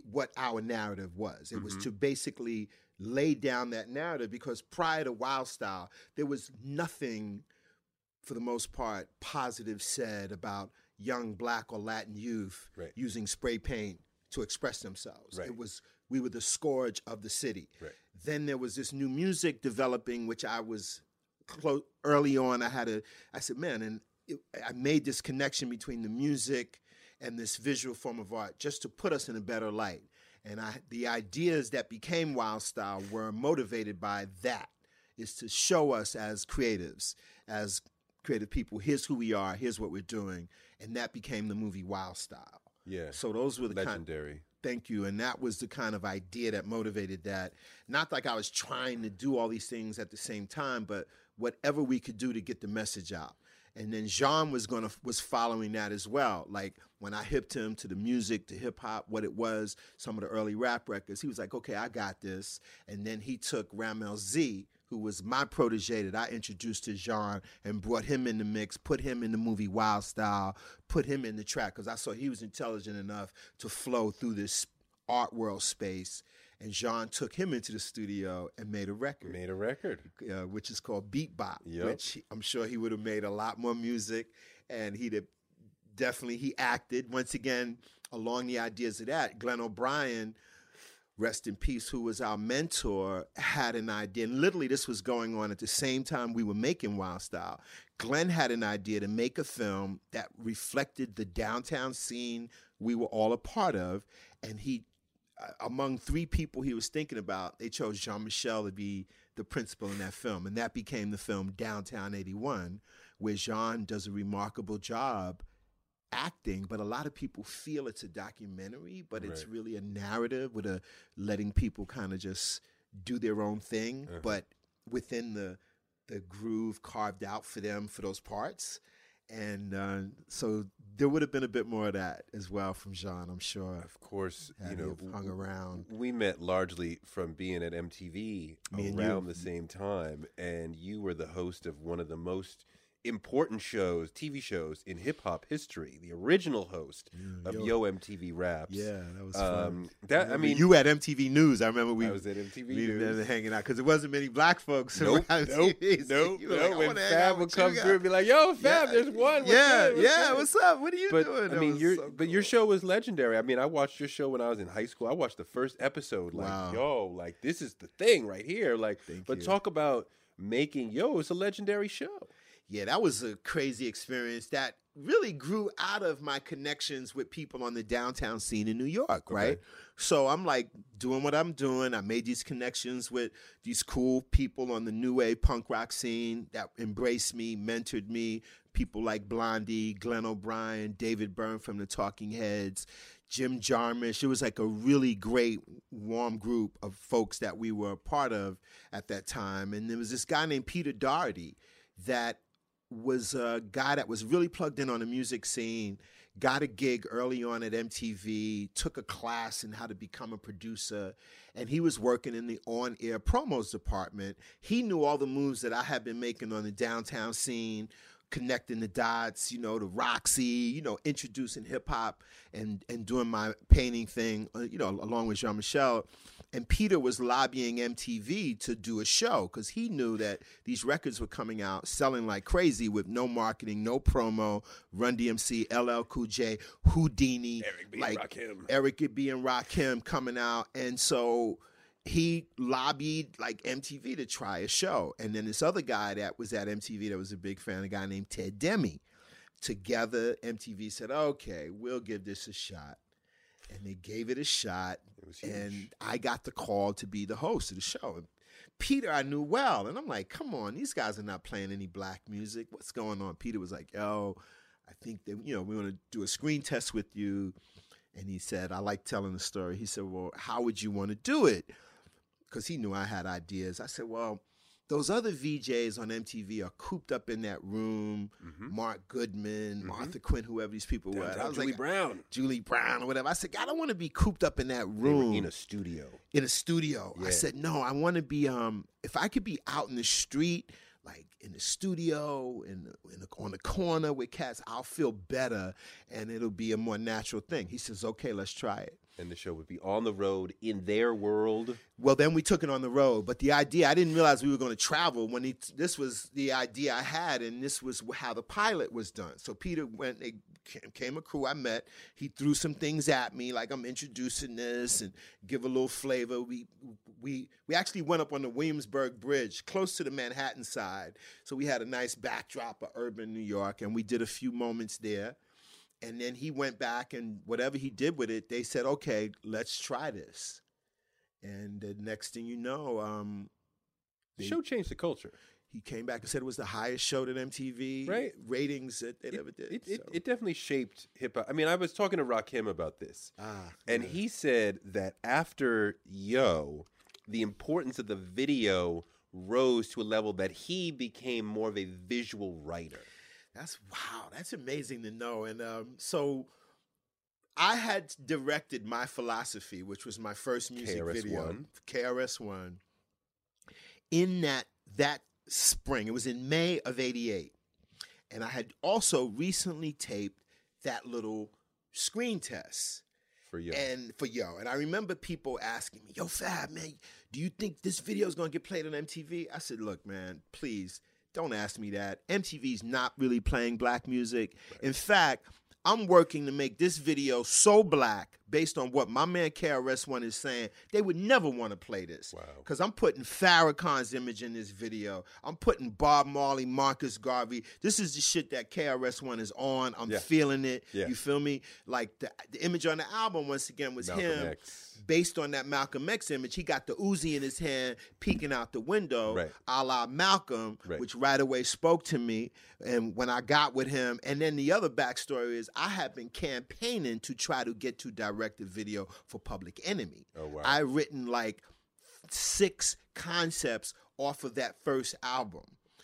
our narrative was. It was to basically lay down that narrative, because prior to Wild Style, there was nothing, for the most part, positive said about young Black or Latin youth using spray paint to express themselves. We were the scourge of the city. Then there was this new music developing, which I was early on. I said, man, and I made this connection between the music and this visual form of art just to put us in a better light. And the ideas that became Wild Style were motivated by that, is to show us as creatives, as creative people, here's who we are, here's what we're doing. And that became the movie Wild Style. Yeah. So those were the legendary. Thank you. And that was the kind of idea that motivated that. Not like I was trying to do all these things at the same time, but whatever we could do to get the message out. And then Jean was following that as well. Like when I hipped him to the music, to hip hop, what it was, some of the early rap records, he was like, okay, I got this. And then he took Ramel Z, who was my protege that I introduced to Jean, and brought him in the mix, put him in the movie Wild Style, put him in the track, because I saw he was intelligent enough to flow through this art world space. And Jean took him into the studio and made a record. Which is called Beat Bop, which I'm sure he would have made a lot more music, and he acted. Once again, along the ideas of that, Glenn O'Brien, rest in peace, who was our mentor, had an idea. And literally this was going on at the same time we were making Wild Style. Glenn had an idea to make a film that reflected the downtown scene we were all a part of. And he, among three people he was thinking about, they chose Jean-Michel to be the principal in that film. And that became the film Downtown 81, where Jean does a remarkable job acting, but a lot of people feel it's a documentary, but it's really a narrative with letting people kind of just do their own thing, but within the groove carved out for them for those parts. And so there would have been a bit more of that as well from Jean, I'm sure. Of course, hung around. We met largely from being at MTV around the same time, and you were the host of one of the most important TV shows in hip-hop history, the original host of Yo MTV Raps. Yeah, that was fun. You at MTV News. I remember I was at MTV News. hanging out, because there wasn't many Black folks. Nope. When Fab would come through and be like, yo, Fab, there's one. What's up? What are you doing? I mean, your show was legendary. I mean, I watched your show when I was in high school. I watched the first episode. Like, this is the thing right here. Like, Talk about making Yo. It's a legendary show. Yeah, that was a crazy experience that really grew out of my connections with people on the downtown scene in New York, right? So I'm like doing what I'm doing. I made these connections with these cool people on the new wave punk rock scene that embraced me, mentored me. People like Blondie, Glenn O'Brien, David Byrne from the Talking Heads, Jim Jarmusch. It was like a really great, warm group of folks that we were a part of at that time. And there was this guy named Peter Doherty that was a guy that was really plugged in on the music scene, got a gig early on at MTV, took a class in how to become a producer, and he was working in the on-air promos department. He knew all the moves that I had been making on the downtown scene, connecting the dots, you know, to Roxy, you know, introducing hip-hop and doing my painting thing, you know, along with Jean-Michel. And Peter was lobbying MTV to do a show because he knew that these records were coming out, selling like crazy with no marketing, no promo. Run DMC, LL Cool J, Houdini, Eric B. and Rakim coming out. And so he lobbied like MTV to try a show. And then this other guy that was at MTV that was a big fan, a guy named Ted Demme. Together, MTV said, okay, we'll give this a shot. And they gave it a shot, and I got the call to be the host of the show. And Peter I knew well, and I'm like, come on, these guys are not playing any black music. What's going on? Peter was like, yo, I think that, you know, we want to do a screen test with you. And he said, I like telling the story. He said, well, how would you want to do it? Because he knew I had ideas. I said, well, those other VJs on MTV are cooped up in that room. Mark Goodman, Martha Quinn, whoever these people were. I was Julie Brown or whatever. I said, I don't want to be cooped up in that room. In a studio. In a studio. Yeah. I said, no, I want to be, if I could be out in the street, like in the studio, on the corner with cats, I'll feel better and it'll be a more natural thing. He says, okay, let's try it. And the show would be on the road in their world. Well, then we took it on the road. But the idea, I didn't realize we were going to travel when this was the idea I had, and this was how the pilot was done. So Peter went, they came a crew I met. He threw some things at me, like I'm introducing this and give a little flavor. We actually went up on the Williamsburg Bridge, close to the Manhattan side. So we had a nice backdrop of urban New York, and we did a few moments there. And then he went back, and whatever he did with it, they said, okay, let's try this. And the next thing you know, the show changed the culture. He came back and said it was the highest show that MTV ratings that they ever did. It definitely shaped hip-hop. I mean, I was talking to Rakim about this, and he said that after Yo, the importance of the video rose to a level that he became more of a visual writer. That's amazing to know. And so I had directed My Philosophy, which was my first music video. KRS-One. In that spring, it was in May of '88. And I had also recently taped that little screen test. For Yo. And I remember people asking me, yo, Fab, man, do you think this video is going to get played on MTV? I said, look, man, please. Don't ask me that. MTV's not really playing black music. Right. In fact, I'm working to make this video so black based on what my man KRS-One is saying. They would never want to play this. Because I'm putting Farrakhan's image in this video. I'm putting Bob Marley, Marcus Garvey. This is the shit that KRS-One is on. I'm feeling it. Yeah. You feel me? Like the image on the album, once again, was Malcolm him. X. Based on that Malcolm X image, he got the Uzi in his hand, peeking out the window, a la Malcolm, which right away spoke to me. And when I got with him, and then the other backstory is I had been campaigning to try to get to direct the video for Public Enemy. Oh, wow. I written like 6 concepts off of that first album.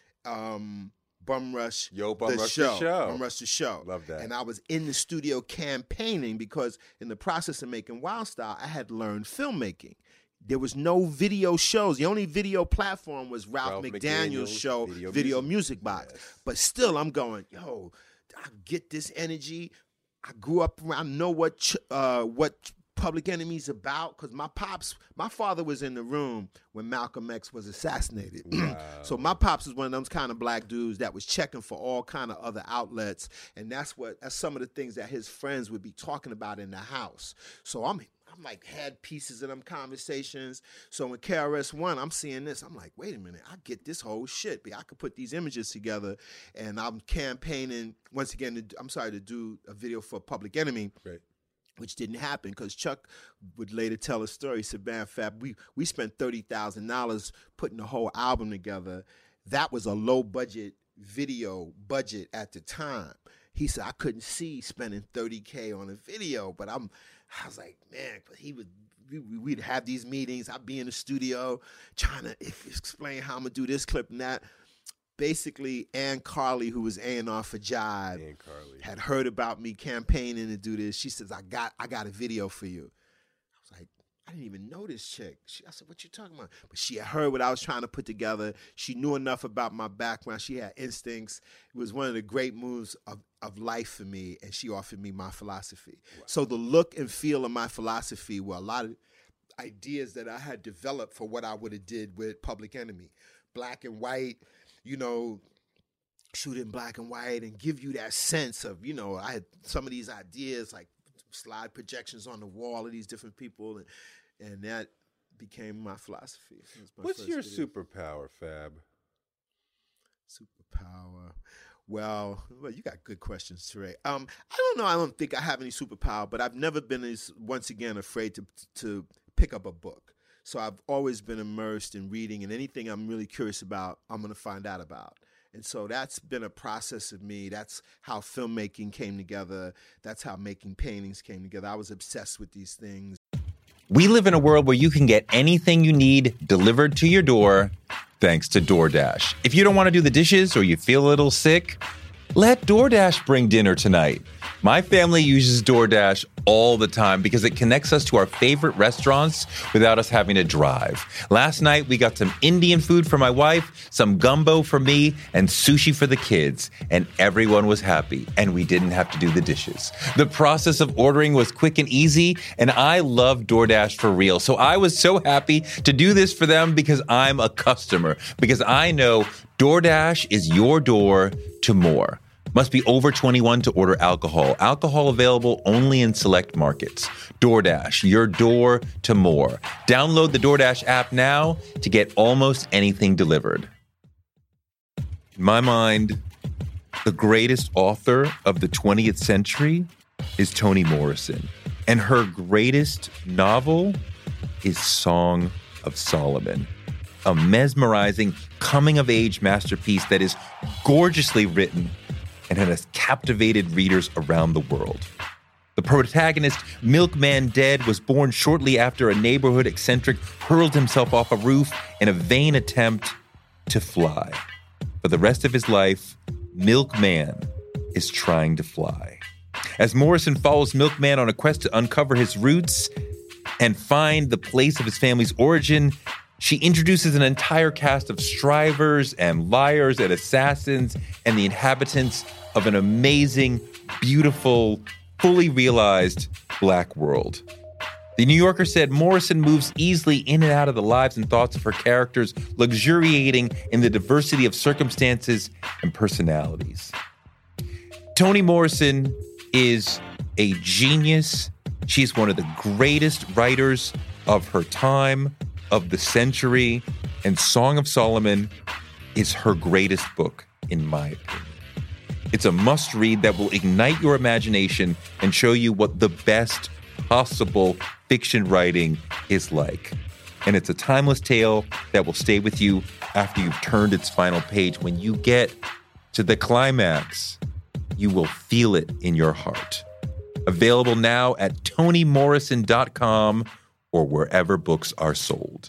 Bum Rush, the show. Love that. And I was in the studio campaigning because in the process of making Wild Style, I had learned filmmaking. There was no video shows. The only video platform was Ralph McDaniel's show, Video Music Box. Yes. But still, I'm going, yo, I get this energy. I grew up around, know what Public Enemy's about, because my father was in the room when Malcolm X was assassinated. Wow. So my pops was one of those kind of black dudes that was checking for all kind of other outlets, and that's some of the things that his friends would be talking about in the house. So I'm I'm like, had pieces of them conversations. So when KRS-One, I'm seeing this, I'm like, wait a minute, I get this whole shit. I could put these images together, and I'm campaigning, once again, to do a video for Public Enemy. Right. Which didn't happen because Chuck would later tell a story. He said, man, Fab, we spent $30,000 putting the whole album together. That was a low video budget at the time. He said, I couldn't see spending $30K on a video, but I was like, man, but we'd have these meetings. I'd be in the studio trying to explain how I'm gonna do this clip and that. Basically, Ann Carly, who was A&R for Jive, had heard about me campaigning to do this. She says, I got a video for you. I was like, I didn't even know this chick. I said, what you talking about? But she had heard what I was trying to put together. She knew enough about my background. She had instincts. It was one of the great moves of life for me, and she offered me my philosophy. Wow. So the look and feel of my philosophy were a lot of ideas that I had developed for what I would have did with Public Enemy. Black and white, shoot in black and white and give you that sense of, I had some of these ideas like slide projections on the wall of these different people, and that became my philosophy. What's your superpower, Fab? Superpower. Well, you got good questions, Trey. I don't know. I don't think I have any superpower, but I've never been once again afraid to pick up a book. So I've always been immersed in reading, and anything I'm really curious about, I'm going to find out about. And so that's been a process of me. That's how filmmaking came together. That's how making paintings came together. I was obsessed with these things. We live in a world where you can get anything you need delivered to your door thanks to DoorDash. If you don't want to do the dishes or you feel a little sick, let DoorDash bring dinner tonight. My family uses DoorDash all the time because it connects us to our favorite restaurants without us having to drive. Last night, we got some Indian food for my wife, some gumbo for me, and sushi for the kids. And everyone was happy, and we didn't have to do the dishes. The process of ordering was quick and easy, and I love DoorDash for real. So I was so happy to do this for them because I'm a customer, because I know DoorDash is your door to more. Must be over 21 to order alcohol. Alcohol available only in select markets. DoorDash, your door to more. Download the DoorDash app now to get almost anything delivered. In my mind, the greatest author of the 20th century is Toni Morrison. And her greatest novel is Song of Solomon, a mesmerizing coming-of-age masterpiece that is gorgeously written and has captivated readers around the world. The protagonist, Milkman Dead, was born shortly after a neighborhood eccentric hurled himself off a roof in a vain attempt to fly. For the rest of his life, Milkman is trying to fly. As Morrison follows Milkman on a quest to uncover his roots and find the place of his family's origin, she introduces an entire cast of strivers and liars and assassins and the inhabitants of an amazing, beautiful, fully realized Black world. The New Yorker said Morrison moves easily in and out of the lives and thoughts of her characters, luxuriating in the diversity of circumstances and personalities. Toni Morrison is a genius. She's one of the greatest writers of her time, of the century, and Song of Solomon is her greatest book, in my opinion. It's a must-read that will ignite your imagination and show you what the best possible fiction writing is like. And it's a timeless tale that will stay with you after you've turned its final page. When you get to the climax, you will feel it in your heart. Available now at ToniMorrison.com or wherever books are sold.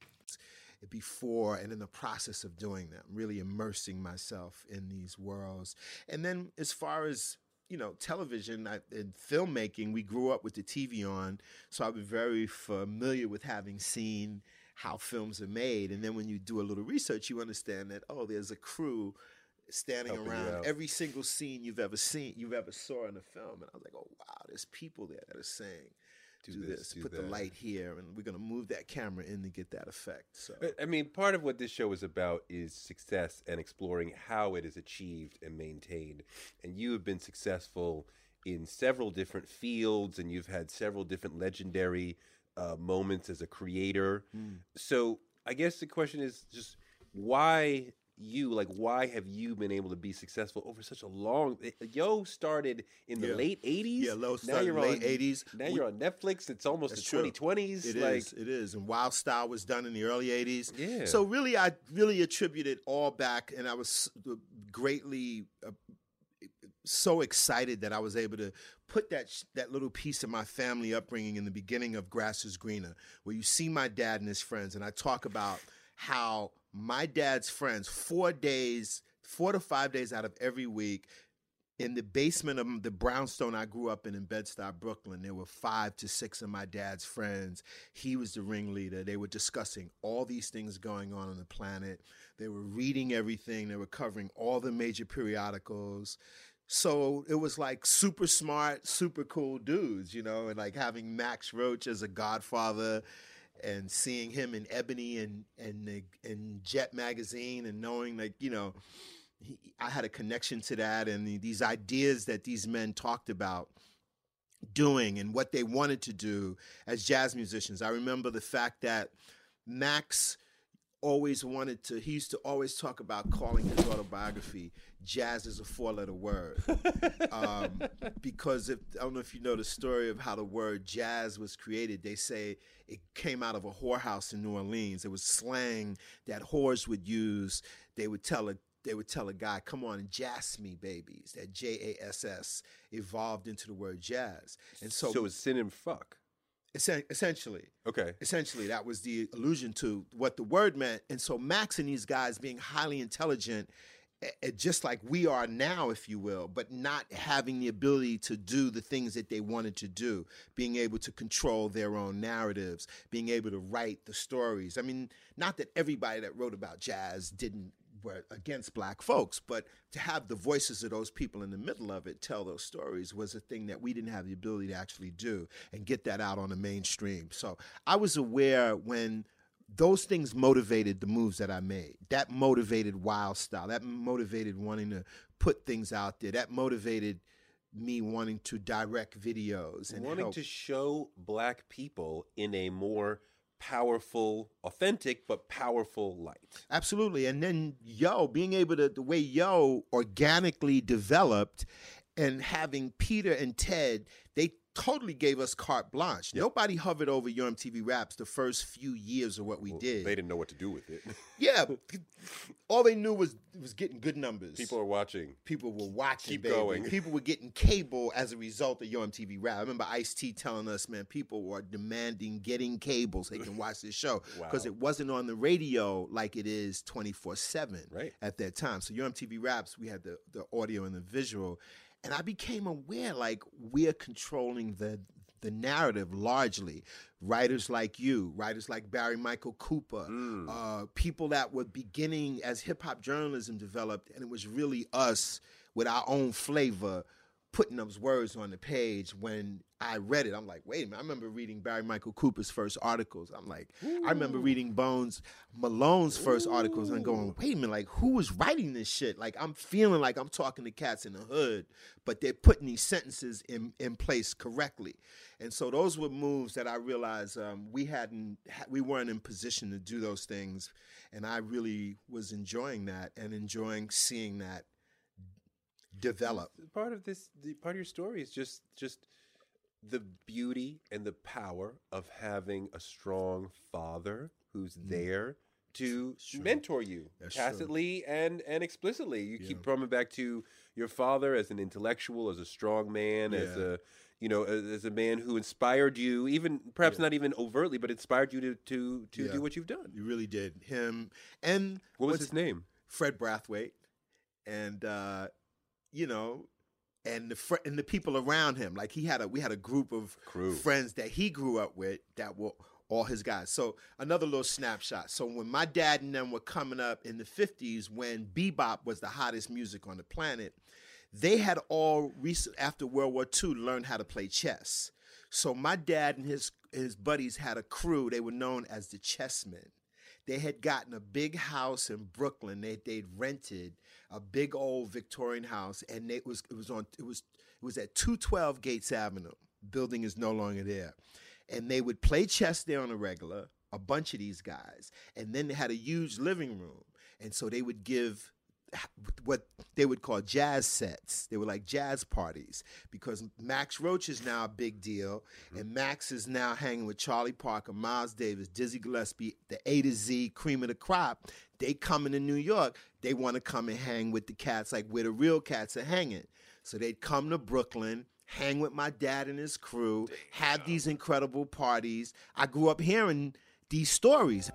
Before and in the process of doing that, really immersing myself in these worlds. And then as far as, television and filmmaking, we grew up with the TV on, so I've been very familiar with having seen how films are made. And then when you do a little research, you understand that, there's a crew standing around every single scene you've ever saw in a film. And I was like, oh, wow, there's people there that are saying, do this, put the light here, and we're going to move that camera in to get that effect. So, I mean, part of what this show is about is success and exploring how it is achieved and maintained. And you have been successful in several different fields, and you've had several different legendary moments as a creator. So I guess the question is just why why have you been able to be successful over such a long? Yo started in the late 80s. Yeah, Low started in the late 80s. Now you're on Netflix. It's almost the 2020s. It is. And Wild Style was done in the early 80s. Yeah. So really, I really attribute it all back, and I was greatly so excited that I was able to put that little piece of my family upbringing in the beginning of Grass is Greener, where you see my dad and his friends, and I talk about how my dad's friends, 4 to 5 days out of every week, in the basement of the brownstone I grew up in Bed-Stuy, Brooklyn, there were 5 to 6 of my dad's friends. He was the ringleader. They were discussing all these things going on the planet. They were reading everything. They were covering all the major periodicals. So it was like super smart, super cool dudes, and like having Max Roach as a godfather and seeing him in Ebony and Jet magazine, and knowing I had a connection to that, and these ideas that these men talked about doing and what they wanted to do as jazz musicians. I remember the fact that Max always he used to always talk about calling his autobiography Jazz is a 4-letter word. Because I don't know if you know the story of how the word jazz was created. They say it came out of a whorehouse in New Orleans. It was slang that whores would use. They would tell a guy, "Come on and jazz me, babies." That JASS evolved into the word jazz. And so it's sin and fuck. Essentially. Okay. Essentially, that was the allusion to what the word meant. And so Max and these guys being highly intelligent, just like we are now, if you will, but not having the ability to do the things that they wanted to do, being able to control their own narratives, being able to write the stories. I mean, not that everybody that wrote about jazz were against black folks, but to have the voices of those people in the middle of it tell those stories was a thing that we didn't have the ability to actually do and get that out on the mainstream. So I was aware when those things motivated the moves that I made. That motivated Wild Style. That motivated wanting to put things out there. That motivated me wanting to direct videos and wanting to show black people in a more powerful, authentic, but powerful light. Absolutely. And then being able to, the way Yo organically developed, and having Peter and Ted, they totally gave us carte blanche. Yep. Nobody hovered over Yo MTV Raps the first few years of what we did. They didn't know what to do with it. Yeah. All they knew was getting good numbers. People are watching. People were watching. Keep baby. going. People were getting cable as a result of Yo MTV Rap. I remember Ice-T telling us, man, people were demanding getting cable so they can watch this show. Because it wasn't on the radio like it is 24/7 at that time. So Yo MTV Raps, we had the audio and the visual. And I became aware, like, we're controlling the narrative largely. Writers like you, writers like Barry Michael Cooper, people that were beginning as hip-hop journalism developed, and it was really us with our own flavor putting those words on the page. When I read it, I'm like, wait a minute. I remember reading Barry Michael Cooper's first articles. I'm like, I remember reading Bones Malone's first articles and going, wait a minute, like, who was writing this shit? Like, I'm feeling like I'm talking to cats in the hood, but they're putting these sentences in place correctly. And so those were moves that I realized we weren't in position to do those things. And I really was enjoying that and enjoying seeing that develop. Part of your story is just the beauty and the power of having a strong father who's there to mentor you tacitly and explicitly. You keep coming back to your father as an intellectual, as a strong man, as a man who inspired you, even perhaps not even overtly, but inspired you to do what you've done. You really did. Him and what was his name? Fred Brathwaite, and and the people around him. Like we had a group of friends that he grew up with that were all his guys. So another little snapshot. So when my dad and them were coming up in the 50s, when bebop was the hottest music on the planet, they had all after World War II learned how to play chess. So my dad and his buddies had a crew. They were known as the Chessmen. They had gotten a big house in Brooklyn they'd rented a big old Victorian house, and it was at 212 Gates Avenue. Building is no longer there. And they would play chess there on a regular, a bunch of these guys. And then they had a huge living room. And so they would give what they would call jazz sets. They were like jazz parties, because Max Roach is now a big deal, and Max is now hanging with Charlie Parker, Miles Davis, Dizzy Gillespie, the A to Z, cream of the crop. They coming to New York. They want to come and hang with the cats like where the real cats are hanging. So they'd come to Brooklyn, hang with my dad and his crew, have these incredible parties. I grew up hearing these stories.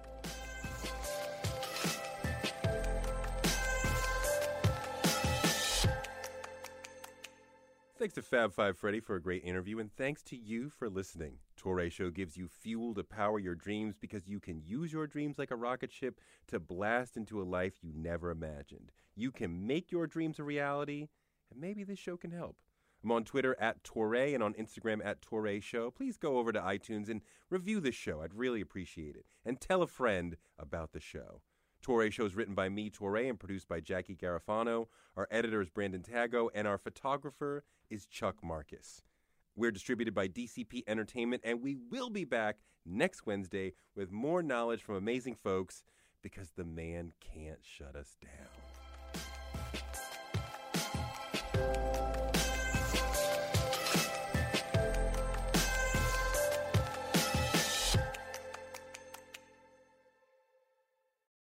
Thanks to Fab Five Freddy for a great interview, and thanks to you for listening. Touré Show gives you fuel to power your dreams, because you can use your dreams like a rocket ship to blast into a life you never imagined. You can make your dreams a reality, and maybe this show can help. I'm on Twitter at Touré and on Instagram at Touré Show. Please go over to iTunes and review the show. I'd really appreciate it. And tell a friend about the show. Touré Show is written by me, Touré, and produced by Jackie Garofano. Our editor is Brandon Tago, and our photographer is Chuck Marcus. We're distributed by DCP Entertainment, and we will be back next Wednesday with more knowledge from amazing folks, because the man can't shut us down.